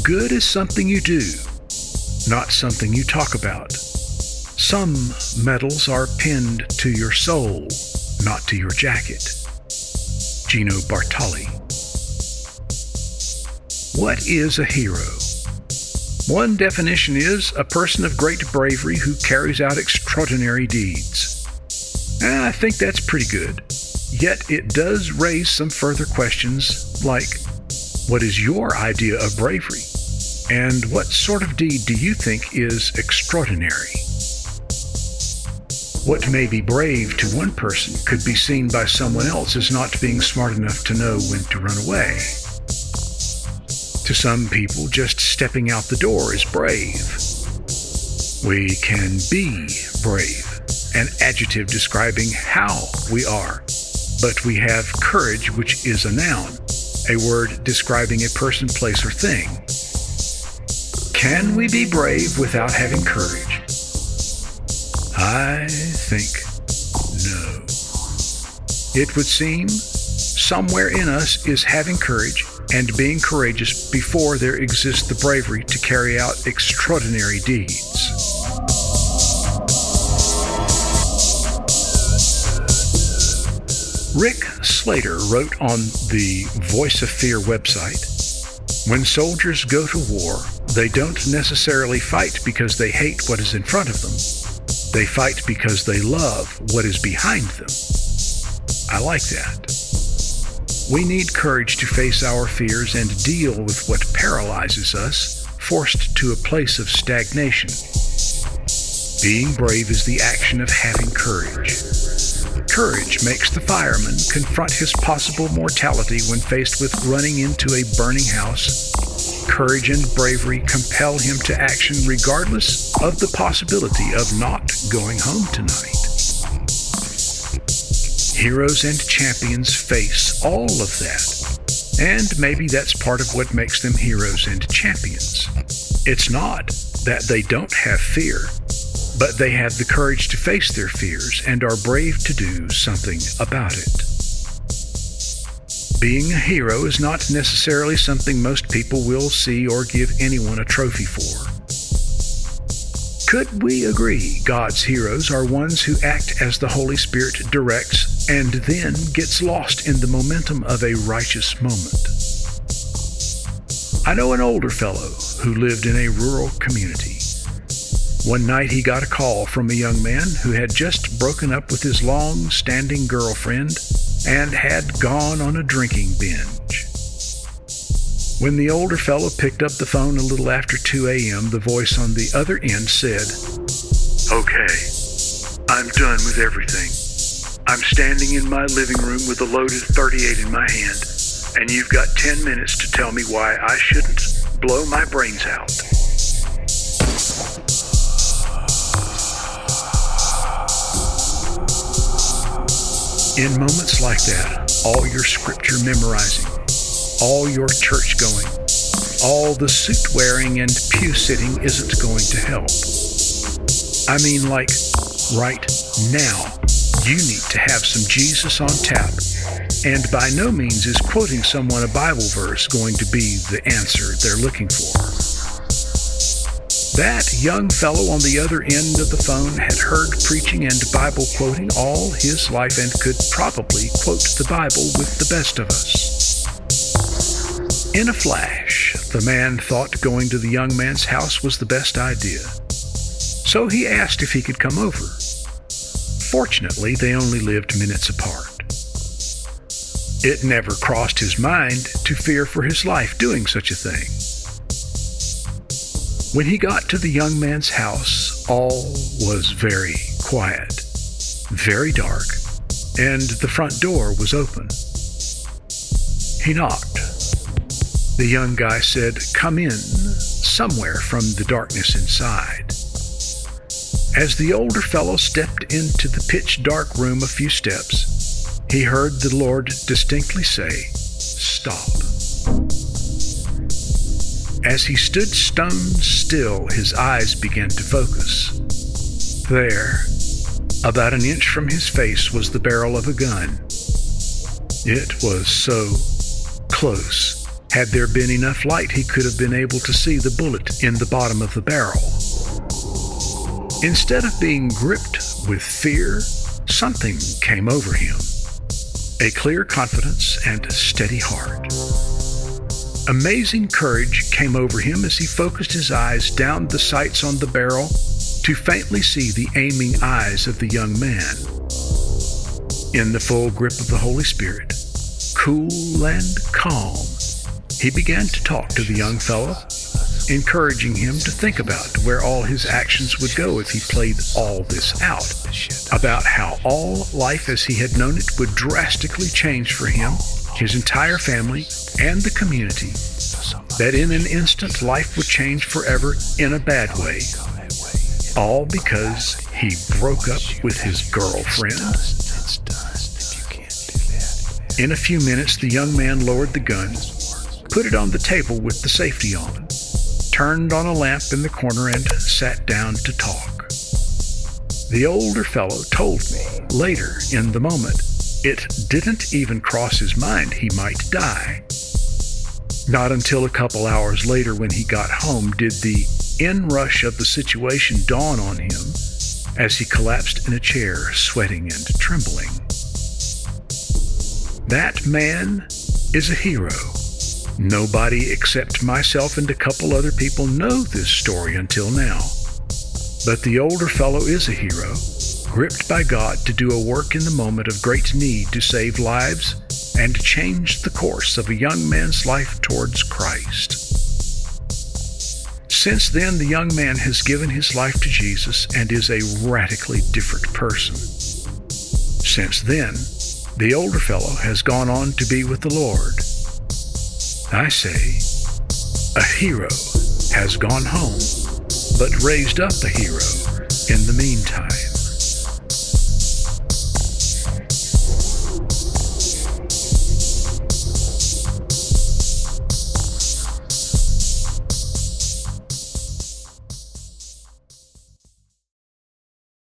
Good is something you do, not something you talk about. Some medals are pinned to your soul, not to your jacket. Gino Bartali. What is a hero? One definition is a person of great bravery who carries out extraordinary deeds. I think that's pretty good. Yet it does raise some further questions like, what is your idea of bravery? And what sort of deed do you think is extraordinary? What may be brave to one person could be seen by someone else as not being smart enough to know when to run away. To some people, just stepping out the door is brave. We can be brave, an adjective describing how we are. But we have courage, which is a noun, a word describing a person, place, or thing. Can we be brave without having courage? I think no. It would seem somewhere in us is having courage and being courageous before there exists the bravery to carry out extraordinary deeds. Rick Slater wrote on the Voice of Fear website, "When soldiers go to war, they don't necessarily fight because they hate what is in front of them. They fight because they love what is behind them." I like that. We need courage to face our fears and deal with what paralyzes us, forced to a place of stagnation. Being brave is the action of having courage. Courage makes the fireman confront his possible mortality when faced with running into a burning house. Courage and bravery compel him to action regardless of the possibility of not going home tonight. Heroes and champions face all of that, and maybe that's part of what makes them heroes and champions. It's not that they don't have fear, but they have the courage to face their fears and are brave to do something about it. Being a hero is not necessarily something most people will see or give anyone a trophy for. Could we agree God's heroes are ones who act as the Holy Spirit directs and then gets lost in the momentum of a righteous moment? I know an older fellow who lived in a rural community. One night he got a call from a young man who had just broken up with his long-standing girlfriend and had gone on a drinking binge. When the older fellow picked up the phone a little after 2 a.m., the voice on the other end said, "Okay, I'm done with everything. I'm standing in my living room with a loaded .38 in my hand, and you've got 10 minutes to tell me why I shouldn't blow my brains out." In moments like that, all your scripture memorizing, all your church going, all the suit wearing and pew sitting isn't going to help. I mean, like, right now, you need to have some Jesus on tap, and by no means is quoting someone a Bible verse going to be the answer they're looking for. That young fellow on the other end of the phone had heard preaching and Bible quoting all his life and could probably quote the Bible with the best of us. In a flash, the man thought going to the young man's house was the best idea. So he asked if he could come over. Fortunately, they only lived minutes apart. It never crossed his mind to fear for his life doing such a thing. When he got to the young man's house, all was very quiet, very dark, and the front door was open. He knocked. The young guy said, "Come in," somewhere from the darkness inside. As the older fellow stepped into the pitch-dark room a few steps, he heard the Lord distinctly say, "Stop." As he stood stone still, his eyes began to focus. There, about an inch from his face, was the barrel of a gun. It was so close Had there been enough light, he could have been able to see the bullet in the bottom of the barrel. Instead of being gripped with fear, something came over him. A clear confidence and steady heart. Amazing courage came over him as he focused his eyes down the sights on the barrel to faintly see the aiming eyes of the young man. In the full grip of the Holy Spirit, cool and calm, he began to talk to the young fellow, encouraging him to think about where all his actions would go if he played all this out, about how all life as he had known it would drastically change for him, his entire family, and the community, that in an instant life would change forever in a bad way, all because he broke up with his girlfriend. In a few minutes, the young man lowered the gun, put it on the table with the safety on, turned on a lamp in the corner, and sat down to talk. The older fellow told me later in the moment it didn't even cross his mind he might die. Not until a couple hours later, when he got home, did the inrush of the situation dawn on him as he collapsed in a chair, sweating and trembling. That man is a hero. Nobody except myself and a couple other people know this story until now. But the older fellow is a hero, gripped by God to do a work in the moment of great need to save lives and change the course of a young man's life towards Christ. Since then, the young man has given his life to Jesus and is a radically different person. Since then, the older fellow has gone on to be with the Lord. I say, a hero has gone home, but raised up a hero in the meantime.